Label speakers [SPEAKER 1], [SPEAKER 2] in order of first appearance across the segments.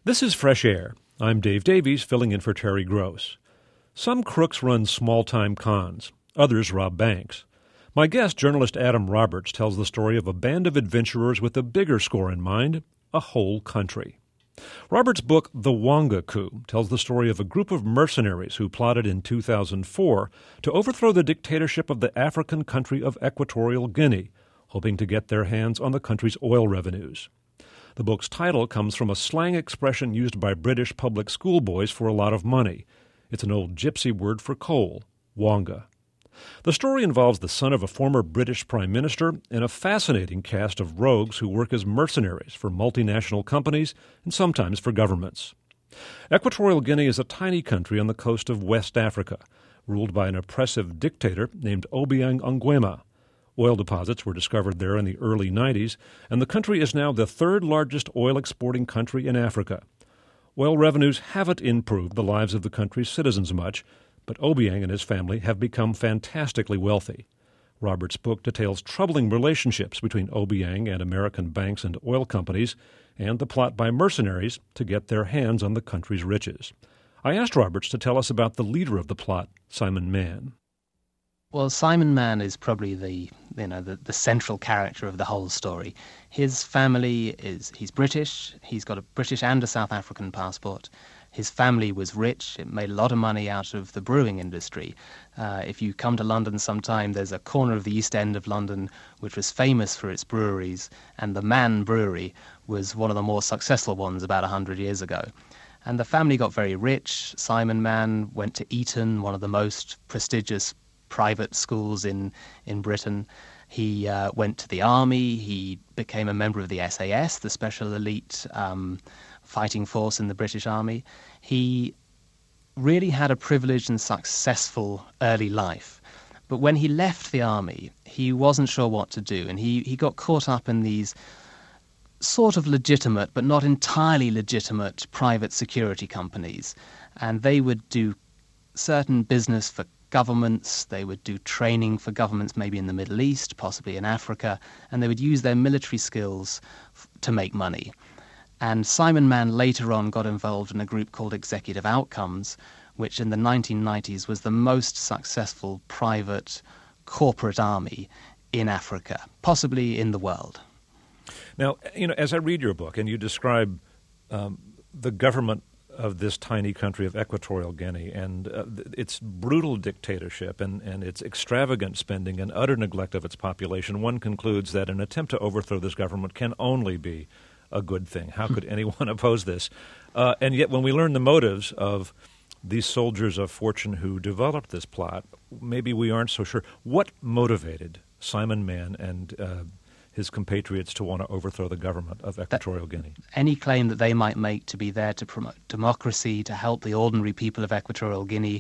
[SPEAKER 1] This is Fresh Air. I'm Dave Davies, filling in for Terry Gross. Some crooks run small-time cons. Others rob banks. My guest, journalist Adam Roberts, tells the story of a band of adventurers with a bigger score in mind, a whole country. Roberts' book, The Wonga Coup, tells the story of a group of mercenaries who plotted in 2004 to overthrow the dictatorship of the African country of Equatorial Guinea, hoping to get their hands on the country's oil revenues. The book's title comes from a slang expression used by British public school boys for a lot of money. It's an old gypsy word for coal, wonga. The story involves the son of a former British prime minister and a fascinating cast of rogues who work as mercenaries for multinational companies and sometimes for governments. Equatorial Guinea is a tiny country on the coast of West Africa, ruled by an oppressive dictator named Obiang Nguema. Oil deposits were discovered there in the early 90s, and the country is now the third largest oil-exporting country in Africa. Oil revenues haven't improved the lives of the country's citizens much, but Obiang and his family have become fantastically wealthy. Roberts' book details troubling relationships between Obiang and American banks and oil companies, and the plot by mercenaries to get their hands on the country's riches. I asked Roberts to tell us about the leader of the plot, Simon Mann.
[SPEAKER 2] Well, Simon Mann is probably the central character of the whole story. His family he's British. He's got a British and a South African passport. His family was rich. It made a lot of money out of the brewing industry. If you come to London sometime, there's a corner of the East End of London which was famous for its breweries, and the Mann Brewery was one of the more successful ones about 100 years ago. And the family got very rich. Simon Mann went to Eton, one of the most prestigious private schools in Britain. He went to the army. He became a member of the SAS, the special elite fighting force in the British Army. He really had a privileged and successful early life. But when he left the army, he wasn't sure what to do, and he got caught up in these sort of legitimate but not entirely legitimate private security companies. And they would do certain business for governments, they would do training for governments maybe in the Middle East, possibly in Africa, and they would use their military skills to make money. And Simon Mann later on got involved in a group called Executive Outcomes, which in the 1990s was the most successful private corporate army in Africa, possibly in the world.
[SPEAKER 1] Now, as I read your book and you describe the government of this tiny country of Equatorial Guinea and its brutal dictatorship and its extravagant spending and utter neglect of its population, one concludes that an attempt to overthrow this government can only be a good thing. How could anyone oppose this? And yet when we learn the motives of these soldiers of fortune who developed this plot, maybe we aren't so sure. What motivated Simon Mann and his compatriots to want to overthrow the government of Equatorial Guinea?
[SPEAKER 2] Any claim that they might make to be there to promote democracy, to help the ordinary people of Equatorial Guinea,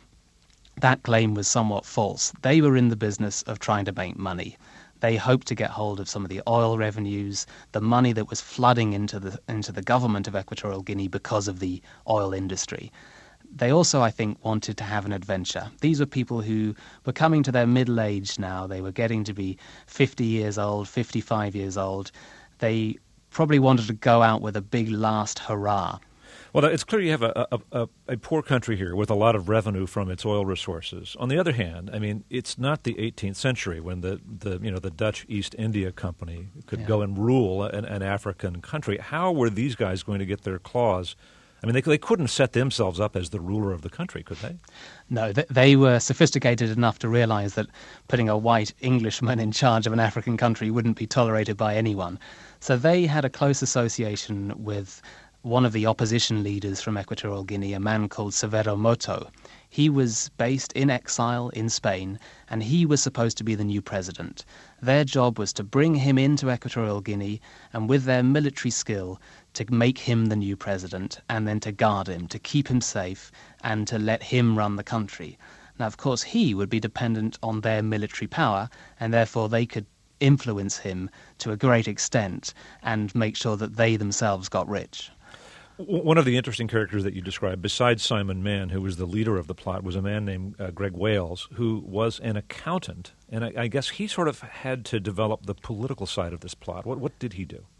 [SPEAKER 2] that claim was somewhat false. They were in the business of trying to make money. They hoped to get hold of some of the oil revenues, the money that was flooding into the government of Equatorial Guinea because of the oil industry. They also, I think, wanted to have an adventure. These were people who were coming to their middle age now. They were getting to be 50 years old, 55 years old. They probably wanted to go out with a big last hurrah.
[SPEAKER 1] Well, it's clear you have a poor country here with a lot of revenue from its oil resources. On the other hand, I mean, it's not the 18th century when the Dutch East India Company could go and rule an African country. How were these guys going to get their claws? I mean, they couldn't set themselves up as the ruler of the country, could they?
[SPEAKER 2] No, they were sophisticated enough to realize that putting a white Englishman in charge of an African country wouldn't be tolerated by anyone. So they had a close association with one of the opposition leaders from Equatorial Guinea, a man called Severo Moto. He was based in exile in Spain, and he was supposed to be the new president. Their job was to bring him into Equatorial Guinea, and with their military skill, to make him the new president, and then to guard him, to keep him safe, and to let him run the country. Now, of course, he would be dependent on their military power, and therefore they could influence him to a great extent and make sure that they themselves got rich.
[SPEAKER 1] One of the interesting characters that you described, besides Simon Mann, who was the leader of the plot, was a man named Greg Wales, who was an accountant. And I guess he sort of had to develop the political side of this plot. What did he do?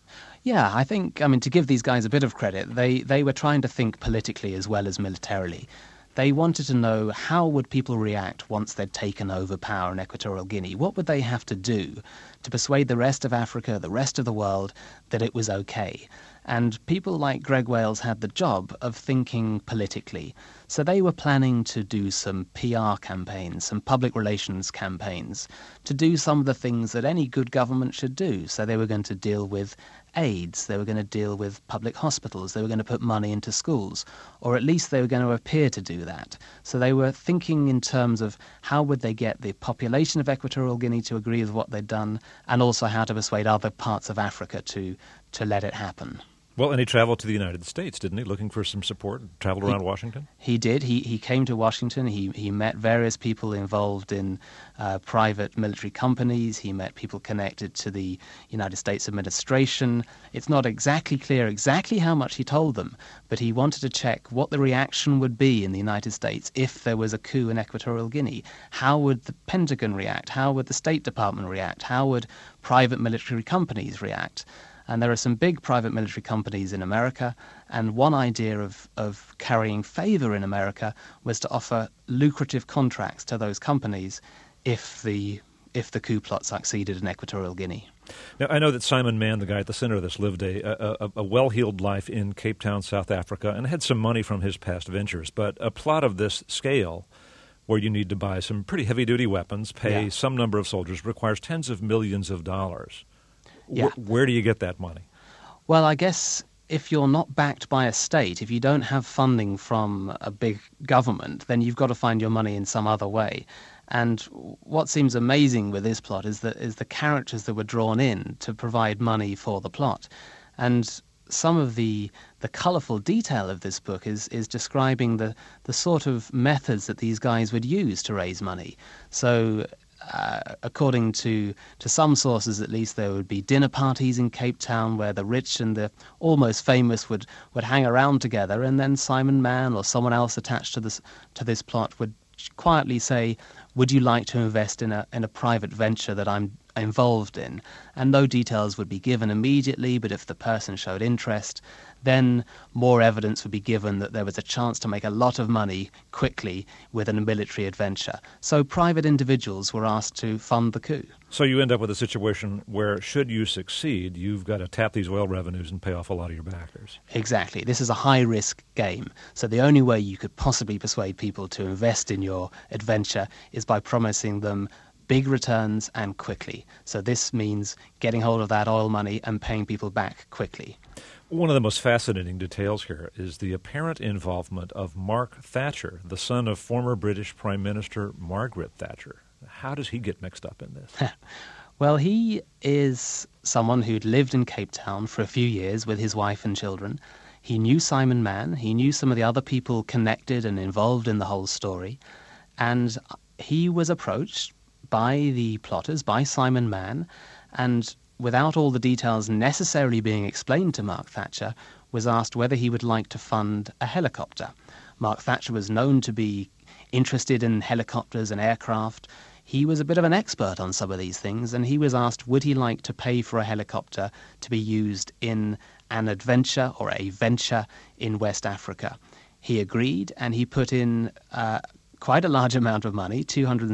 [SPEAKER 2] Yeah, I think, to give these guys a bit of credit, they were trying to think politically as well as militarily. They wanted to know how would people react once they'd taken over power in Equatorial Guinea. What would they have to do to persuade the rest of Africa, the rest of the world, that it was okay? And people like Greg Wales had the job of thinking politically. So they were planning to do some PR campaigns, some public relations campaigns, to do some of the things that any good government should do. So they were going to deal with AIDS, they were going to deal with public hospitals, they were going to put money into schools, or at least they were going to appear to do that. So they were thinking in terms of how would they get the population of Equatorial Guinea to agree with what they'd done, and also how to persuade other parts of Africa to let it happen.
[SPEAKER 1] Well, and he traveled to the United States, didn't he, looking for some support, traveled around Washington?
[SPEAKER 2] He did. He came to Washington. He met various people involved in private military companies. He met people connected to the United States administration. It's not exactly clear exactly how much he told them, but he wanted to check what the reaction would be in the United States if there was a coup in Equatorial Guinea. How would the Pentagon react? How would the State Department react? How would private military companies react? And there are some big private military companies in America, and one idea of carrying favor in America was to offer lucrative contracts to those companies if the coup plot succeeded in Equatorial Guinea.
[SPEAKER 1] Now, I know that Simon Mann, the guy at the center of this, lived a well-heeled life in Cape Town, South Africa, and had some money from his past ventures. But a plot of this scale, where you need to buy some pretty heavy-duty weapons, pay some number of soldiers, requires tens of millions of dollars.
[SPEAKER 2] Yeah.
[SPEAKER 1] Where do you get that money?
[SPEAKER 2] Well, I guess if you're not backed by a state, if you don't have funding from a big government, then you've got to find your money in some other way. And what seems amazing with this plot is the characters that were drawn in to provide money for the plot. And some of the colourful detail of this book is describing the sort of methods that these guys would use to raise money. So according to some sources at least, there would be dinner parties in Cape Town where the rich and the almost famous would hang around together, and then Simon Mann or someone else attached to this plot would quietly say, would you like to invest in a private venture that I'm involved in? And no details would be given immediately, but if the person showed interest, then more evidence would be given that there was a chance to make a lot of money quickly with a military adventure. So private individuals were asked to fund the coup.
[SPEAKER 1] So you end up with a situation where, should you succeed, you've got to tap these oil revenues and pay off a lot of your backers.
[SPEAKER 2] Exactly. This is a high-risk game. So the only way you could possibly persuade people to invest in your adventure is by promising them big returns and quickly. So this means getting hold of that oil money and paying people back quickly.
[SPEAKER 1] One of the most fascinating details here is the apparent involvement of Mark Thatcher, the son of former British Prime Minister Margaret Thatcher. How does he get mixed up in this?
[SPEAKER 2] Well, he is someone who'd lived in Cape Town for a few years with his wife and children. He knew Simon Mann. He knew some of the other people connected and involved in the whole story. And he was approached by the plotters, by Simon Mann, and without all the details necessarily being explained to Mark Thatcher, was asked whether he would like to fund a helicopter. Mark Thatcher was known to be interested in helicopters and aircraft. He was a bit of an expert on some of these things, and he was asked would he like to pay for a helicopter to be used in an adventure or a venture in West Africa. He agreed, and he put in quite a large amount of money,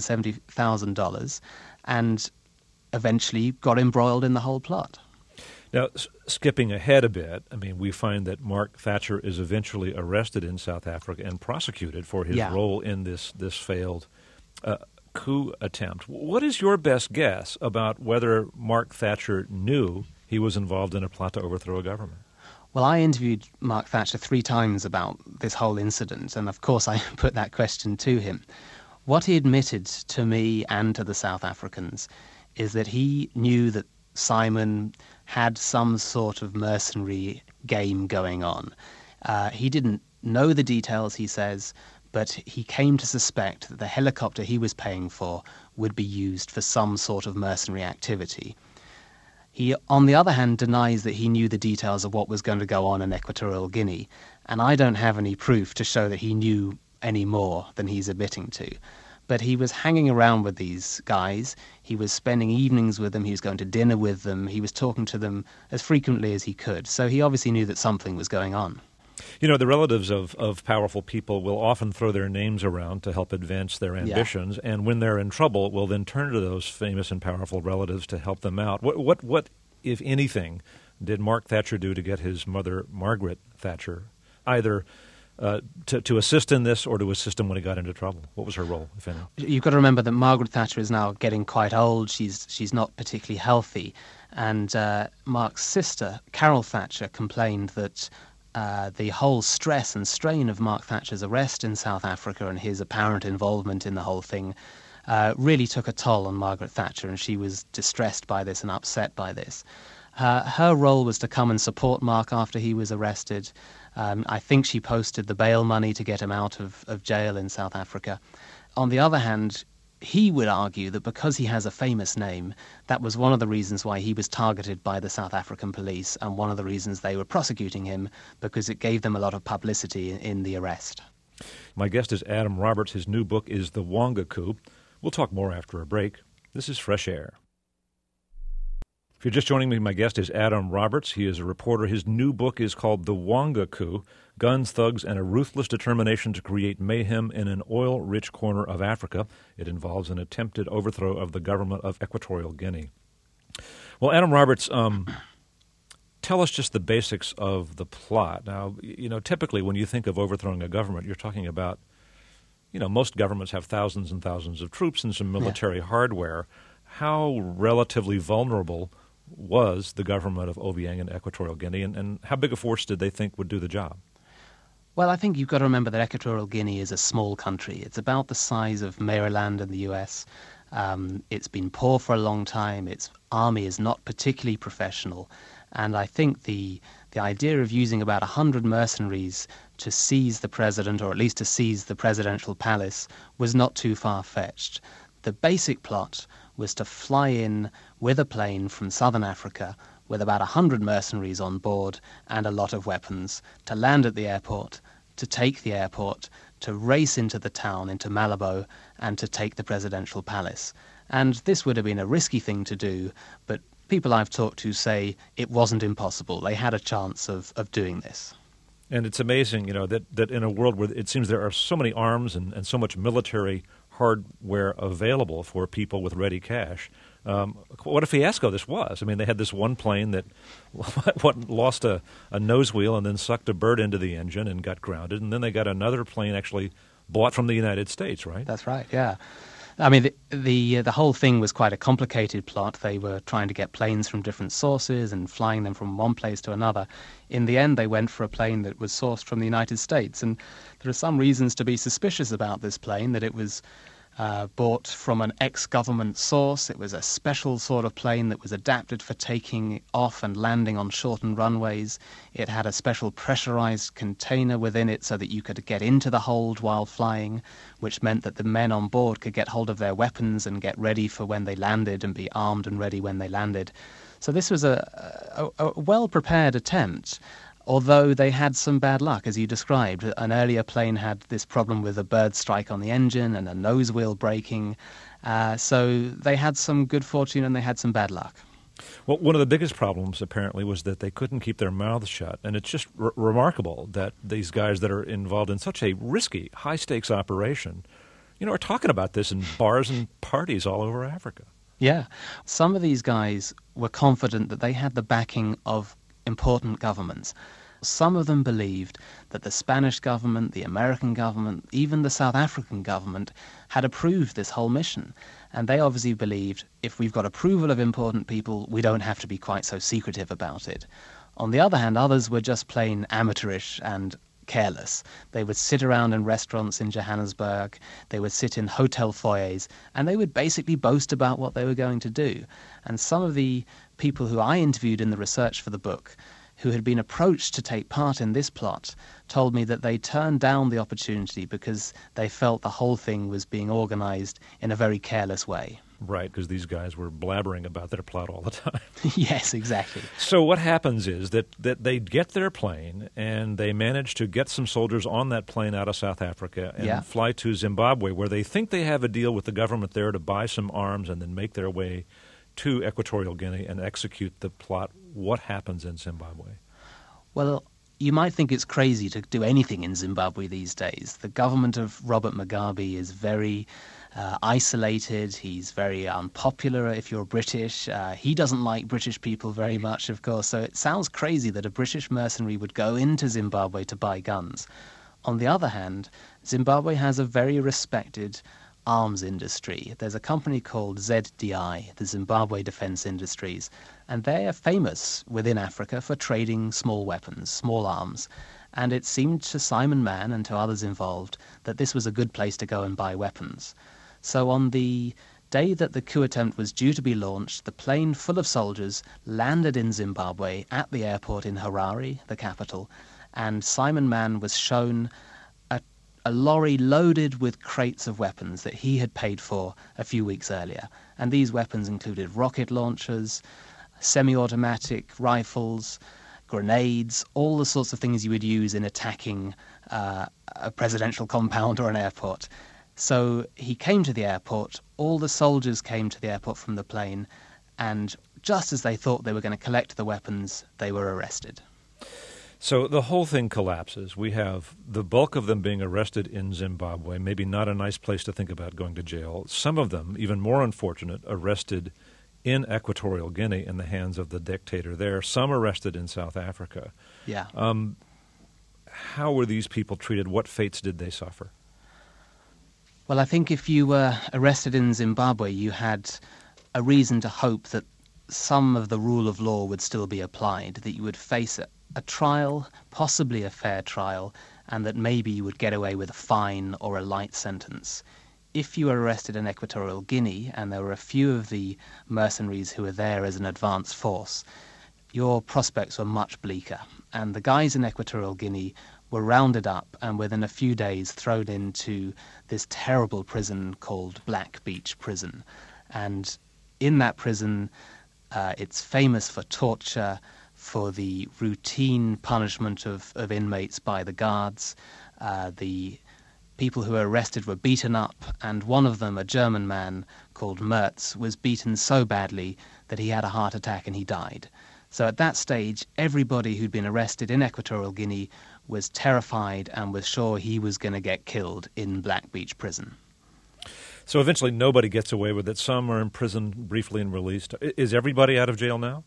[SPEAKER 2] $270,000, and eventually got embroiled in the whole plot.
[SPEAKER 1] Now, skipping ahead a bit, I mean, we find that Mark Thatcher is eventually arrested in South Africa and prosecuted for his role in this failed coup attempt. What is your best guess about whether Mark Thatcher knew he was involved in a plot to overthrow a government?
[SPEAKER 2] Well, I interviewed Mark Thatcher 3 times about this whole incident, and of course I put that question to him. What he admitted to me and to the South Africans is that he knew that Simon had some sort of mercenary game going on. He didn't know the details, he says, but he came to suspect that the helicopter he was paying for would be used for some sort of mercenary activity. He, on the other hand, denies that he knew the details of what was going to go on in Equatorial Guinea, and I don't have any proof to show that he knew any more than he's admitting to. But he was hanging around with these guys. He was spending evenings with them. He was going to dinner with them. He was talking to them as frequently as he could. So he obviously knew that something was going on.
[SPEAKER 1] You know, the relatives of powerful people will often throw their names around to help advance their ambitions, and when they're in trouble, will then turn to those famous and powerful relatives to help them out. What, if anything, did Mark Thatcher do to get his mother, Margaret Thatcher, either to assist in this or to assist him when he got into trouble? What was her role, if any?
[SPEAKER 2] You've got to remember that Margaret Thatcher is now getting quite old. She's not particularly healthy. And Mark's sister, Carol Thatcher, complained that the whole stress and strain of Mark Thatcher's arrest in South Africa and his apparent involvement in the whole thing really took a toll on Margaret Thatcher, and she was distressed by this and upset by this. Her role was to come and support Mark after he was arrested. I think she posted the bail money to get him out of jail in South Africa. On the other hand, he would argue that because he has a famous name, that was one of the reasons why he was targeted by the South African police, and one of the reasons they were prosecuting him, because it gave them a lot of publicity in the arrest.
[SPEAKER 1] My guest is Adam Roberts. His new book is The Wonga Coup. We'll talk more after a break. This is Fresh Air. If you're just joining me, my guest is Adam Roberts. He is a reporter. His new book is called The Wonga Coup, Guns, Thugs, and a Ruthless Determination to Create Mayhem in an Oil-Rich Corner of Africa. It involves an attempted overthrow of the government of Equatorial Guinea. Well, Adam Roberts, tell us just the basics of the plot. Now, you know, typically when you think of overthrowing a government, you're talking about, you know, most governments have thousands and thousands of troops and some military hardware. How relatively vulnerable was the government of Obiang in Equatorial Guinea, and how big a force did they think would do the job?
[SPEAKER 2] Well, I think you've got to remember that Equatorial Guinea is a small country. It's about the size of Maryland in the US. It's been poor for a long time. Its army is not particularly professional. And I think the idea of using about 100 mercenaries to seize the president, or at least to seize the presidential palace, was not too far-fetched. The basic plot was to fly in with a plane from southern Africa with about 100 mercenaries on board and a lot of weapons, to land at the airport, to take the airport, to race into the town, into Malabo, and to take the presidential palace. And this would have been a risky thing to do, but people I've talked to say it wasn't impossible. They had a chance of doing this.
[SPEAKER 1] And it's amazing, you know, that in a world where it seems there are so many arms and so much military hardware available for people with ready cash. What a fiasco this was. I mean, they had this one plane that lost a nose wheel and then sucked a bird into the engine and got grounded, and then they got another plane actually bought from the United States, right?
[SPEAKER 2] That's right, yeah. I mean, the whole thing was quite a complicated plot. They were trying to get planes from different sources and flying them from one place to another. In the end, they went for a plane that was sourced from the United States, and there are some reasons to be suspicious about this plane, that it was bought from an ex-government source. It was a special sort of plane that was adapted for taking off and landing on shortened runways. It had a special pressurized container within it so that you could get into the hold while flying, which meant that the men on board could get hold of their weapons and get ready for when they landed and be armed and ready when they landed. So this was a well-prepared attempt, although they had some bad luck, as you described. An earlier plane had this problem with a bird strike on the engine and a nose wheel breaking. So they had some good fortune and they had some bad luck.
[SPEAKER 1] Well, one of the biggest problems, apparently, was that they couldn't keep their mouths shut. And it's just remarkable that these guys that are involved in such a risky, high-stakes operation, you know, are talking about this in bars and parties all over Africa.
[SPEAKER 2] Yeah. Some of these guys were confident that they had the backing of important governments. Some of them believed that the Spanish government, the American government, even the South African government had approved this whole mission. And they obviously believed if we've got approval of important people, we don't have to be quite so secretive about it. On the other hand, others were just plain amateurish and careless. They would sit around in restaurants in Johannesburg, they would sit in hotel foyers, and they would basically boast about what they were going to do. And some of the people who I interviewed in the research for the book, who had been approached to take part in this plot, told me that they turned down the opportunity because they felt the whole thing was being organized in a very careless way.
[SPEAKER 1] Right, because these guys were blabbering about their plot all the time.
[SPEAKER 2] Yes, exactly.
[SPEAKER 1] So what happens is that they get their plane, and they manage to get some soldiers on that plane out of South Africa and fly to Zimbabwe, where they think they have a deal with the government there to buy some arms and then make their way to Equatorial Guinea and execute the plot. What happens in Zimbabwe?
[SPEAKER 2] Well, you might think it's crazy to do anything in Zimbabwe these days. The government of Robert Mugabe is very isolated. He's very unpopular if you're British. He doesn't like British people very much, of course. So it sounds crazy that a British mercenary would go into Zimbabwe to buy guns. On the other hand, Zimbabwe has a very respected arms industry. There's a company called ZDI, the Zimbabwe Defence Industries, and they are famous within Africa for trading small weapons, small arms. And it seemed to Simon Mann and to others involved that this was a good place to go and buy weapons. So on the day that the coup attempt was due to be launched, the plane full of soldiers landed in Zimbabwe at the airport in Harare, the capital, and Simon Mann was shown a lorry loaded with crates of weapons that he had paid for a few weeks earlier. And these weapons included rocket launchers, semi-automatic rifles, grenades, all the sorts of things you would use in attacking a presidential compound or an airport. So he came to the airport, all the soldiers came to the airport from the plane, and just as they thought they were going to collect the weapons, they were arrested.
[SPEAKER 1] So the whole thing collapses. We have the bulk of them being arrested in Zimbabwe, maybe not a nice place to think about going to jail. Some of them, even more unfortunate, arrested in Equatorial Guinea in the hands of the dictator there. Some arrested in South Africa.
[SPEAKER 2] Yeah.
[SPEAKER 1] How were these people treated? What fates did they suffer?
[SPEAKER 2] Well, I think if you were arrested in Zimbabwe, you had a reason to hope that some of the rule of law would still be applied, that you would face a trial, possibly a fair trial, and that maybe you would get away with a fine or a light sentence. If you were arrested in Equatorial Guinea, and there were a few of the mercenaries who were there as an advance force, your prospects were much bleaker. And the guys in Equatorial Guinea were rounded up and within a few days thrown into this terrible prison called Black Beach Prison. And in that prison, it's famous for torture, for the routine punishment of inmates by the guards. The people who were arrested were beaten up, and one of them, a German man called Merz, was beaten so badly that he had a heart attack and he died. So at that stage, everybody who'd been arrested in Equatorial Guinea was terrified and was sure he was going to get killed in Black Beach Prison.
[SPEAKER 1] So eventually nobody gets away with it. Some are imprisoned briefly and released. Is everybody out of jail now?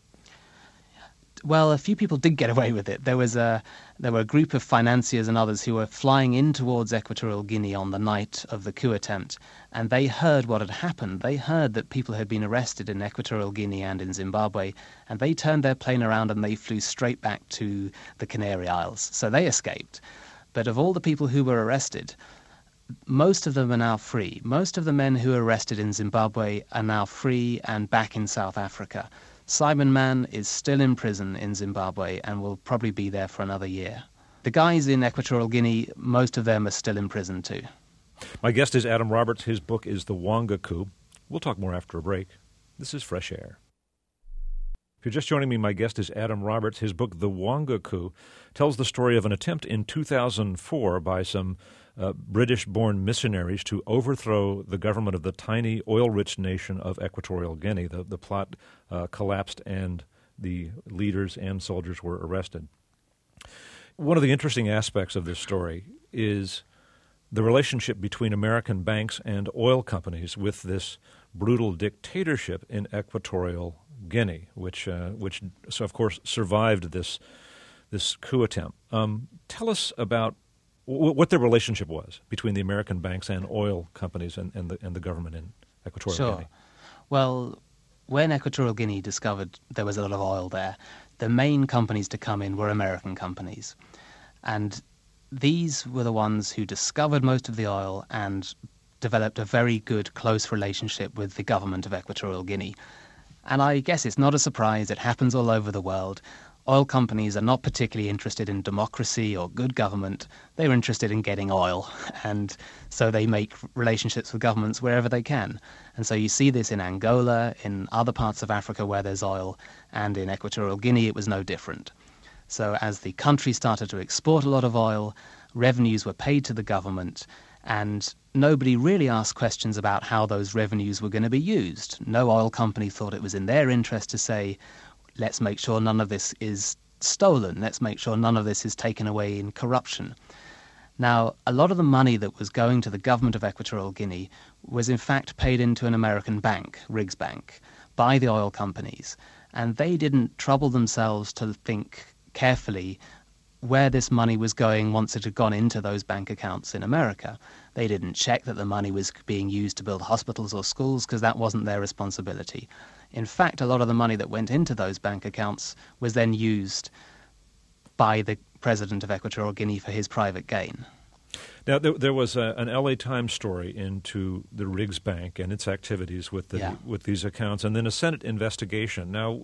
[SPEAKER 2] Well, a few people did get away with it. There were a group of financiers and others who were flying in towards Equatorial Guinea on the night of the coup attempt, and they heard what had happened. They heard that people had been arrested in Equatorial Guinea and in Zimbabwe, and they turned their plane around and they flew straight back to the Canary Isles. So they escaped. But of all the people who were arrested, most of them are now free. Most of the men who were arrested in Zimbabwe are now free and back in South Africa. Simon Mann is still in prison in Zimbabwe and will probably be there for another year. The guys in Equatorial Guinea, most of them are still in prison too.
[SPEAKER 1] My guest is Adam Roberts. His book is The Wonga Coup. We'll talk more after a break. This is Fresh Air. If you're just joining me, my guest is Adam Roberts. His book, The Wonga Coup, tells the story of an attempt in 2004 by some British-born missionaries to overthrow the government of the tiny, oil-rich nation of Equatorial Guinea. The plot collapsed and the leaders and soldiers were arrested. One of the interesting aspects of this story is the relationship between American banks and oil companies with this brutal dictatorship in Equatorial Guinea, which so of course survived this coup attempt. Tell us about what the relationship was between the American banks and oil companies and the government in Equatorial Guinea.
[SPEAKER 2] Well, when Equatorial Guinea discovered there was a lot of oil there, the main companies to come in were American companies. And these were the ones who discovered most of the oil and developed a very good, close relationship with the government of Equatorial Guinea. And I guess it's not a surprise, it happens all over the world. oil companies are not particularly interested in democracy or good government. They're interested in getting oil, and so they make relationships with governments wherever they can. And so you see this in Angola, in other parts of Africa where there's oil, and in Equatorial Guinea it was no different. So as the country started to export a lot of oil, revenues were paid to the government, and nobody really asked questions about how those revenues were going to be used. No oil company thought it was in their interest to say, let's make sure none of this is stolen. Let's make sure none of this is taken away in corruption. Now, a lot of the money that was going to the government of Equatorial Guinea was in fact paid into an American bank, Riggs Bank, by the oil companies. And they didn't trouble themselves to think carefully where this money was going once it had gone into those bank accounts in America. They didn't check that the money was being used to build hospitals or schools because that wasn't their responsibility. In fact, a lot of the money that went into those bank accounts was then used by the president of Equatorial Guinea for his private gain.
[SPEAKER 1] Now, there was an LA Times story into the Riggs Bank and its activities with these accounts, and then a Senate investigation. Now,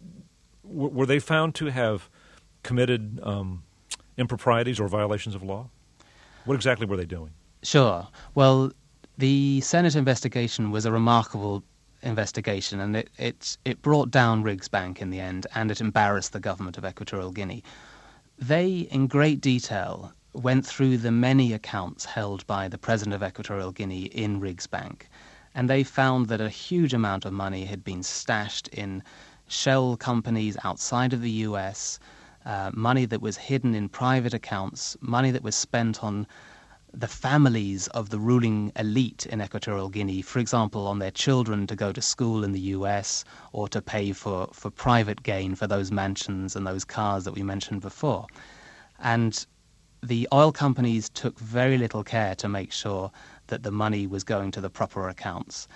[SPEAKER 1] were they found to have committed improprieties or violations of law? What exactly were they doing?
[SPEAKER 2] Sure. Well, the Senate investigation was a remarkable investigation, and it brought down Riggs Bank in the end, and it embarrassed the government of Equatorial Guinea. They, in great detail, went through the many accounts held by the president of Equatorial Guinea in Riggs Bank, and they found that a huge amount of money had been stashed in shell companies outside of the US, money that was hidden in private accounts, money that was spent on the families of the ruling elite in Equatorial Guinea, for example, on their children to go to school in the US or to pay for private gain for those mansions and those cars that we mentioned before. And the oil companies took very little care to make sure that the money was going to the proper accounts.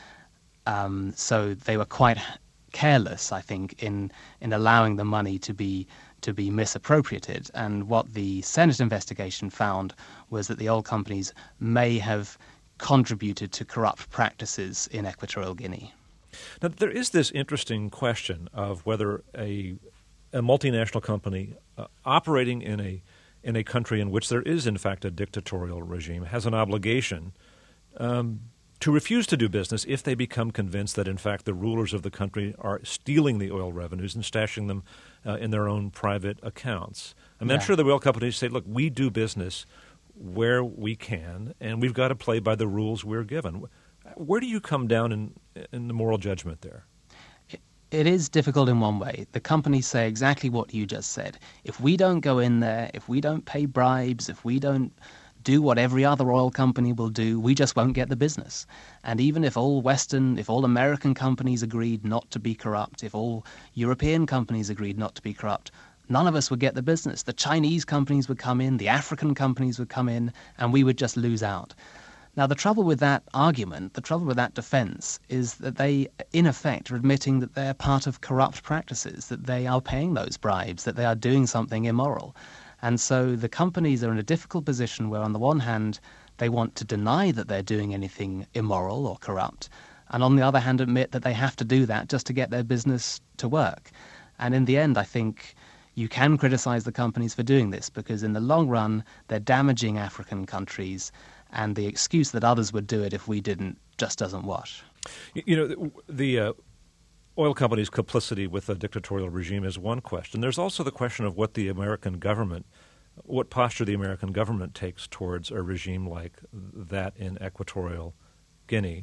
[SPEAKER 2] So they were quite careless, I think, in allowing the money to be misappropriated. And what the Senate investigation found was that the oil companies may have contributed to corrupt practices in Equatorial Guinea.
[SPEAKER 1] Now, there is this interesting question of whether a multinational company operating in a country in which there is, in fact, a dictatorial regime has an obligation to refuse to do business if they become convinced that, in fact, the rulers of the country are stealing the oil revenues and stashing them in their own private accounts. I'm sure the oil companies say, look, we do business where we can, and we've got to play by the rules we're given. Where do you come down in the moral judgment there?
[SPEAKER 2] It is difficult in one way. The companies say exactly what you just said. If we don't go in there, if we don't pay bribes, if we don't do what every other oil company will do, we just won't get the business. And even if all American companies agreed not to be corrupt, if all European companies agreed not to be corrupt, none of us would get the business. The Chinese companies would come in, the African companies would come in, and we would just lose out. Now, the trouble with that argument, the trouble with that defense, is that they, in effect, are admitting that they're part of corrupt practices, that they are paying those bribes, that they are doing something immoral. And so the companies are in a difficult position where, on the one hand, they want to deny that they're doing anything immoral or corrupt, and on the other hand, admit that they have to do that just to get their business to work. And in the end, I think you can criticize the companies for doing this, because in the long run, they're damaging African countries, and the excuse that others would do it if we didn't just doesn't wash.
[SPEAKER 1] You know, the oil companies' complicity with a dictatorial regime is one question. There's also the question of what the American government, what posture the American government takes towards a regime like that in Equatorial Guinea.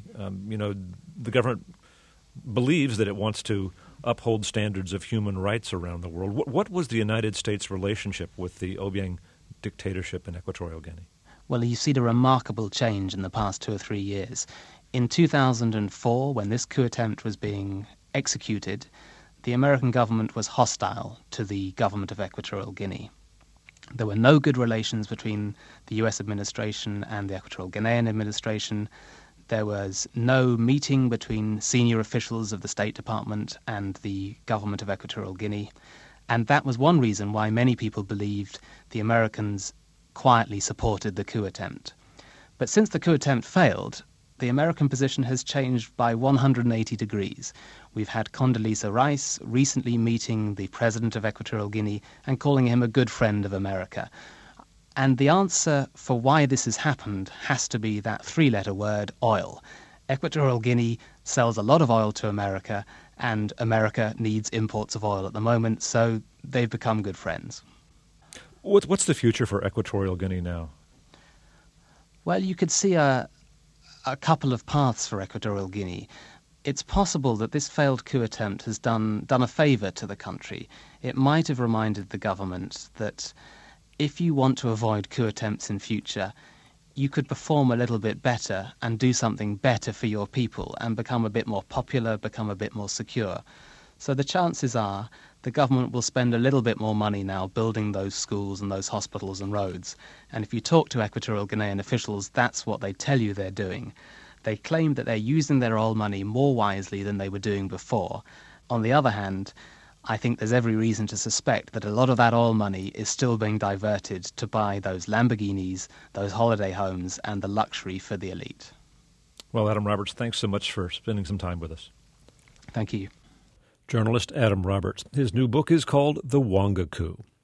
[SPEAKER 1] The government believes that it wants to uphold standards of human rights around the world. What was the United States' relationship with the Obiang dictatorship in Equatorial Guinea?
[SPEAKER 2] Well, you've seen a remarkable change in the past 2 or 3 years. In 2004, when this coup attempt was being executed, the American government was hostile to the government of Equatorial Guinea. There were no good relations between the US administration and the Equatorial Guinean administration. There was no meeting between senior officials of the State Department and the government of Equatorial Guinea. And that was one reason why many people believed the Americans quietly supported the coup attempt. But since the coup attempt failed, the American position has changed by 180 degrees. We've had Condoleezza Rice recently meeting the president of Equatorial Guinea and calling him a good friend of America. And the answer for why this has happened has to be that three-letter word, oil. Equatorial Guinea sells a lot of oil to America, and America needs imports of oil at the moment, so they've become good friends.
[SPEAKER 1] What's the future for Equatorial Guinea now?
[SPEAKER 2] Well, you could see a couple of paths for Equatorial Guinea. It's possible that this failed coup attempt has done a favour to the country. It might have reminded the government that if you want to avoid coup attempts in future, you could perform a little bit better and do something better for your people and become a bit more popular, become a bit more secure. So the chances are the government will spend a little bit more money now building those schools and those hospitals and roads. And if you talk to Equatorial Guinean officials, that's what they tell you they're doing. They claim that they're using their oil money more wisely than they were doing before. On the other hand, I think there's every reason to suspect that a lot of that oil money is still being diverted to buy those Lamborghinis, those holiday homes, and the luxury for the elite.
[SPEAKER 1] Well, Adam Roberts, thanks so much for spending some time with us.
[SPEAKER 2] Thank you.
[SPEAKER 1] Journalist Adam Roberts. His new book is called The Wonga Coup.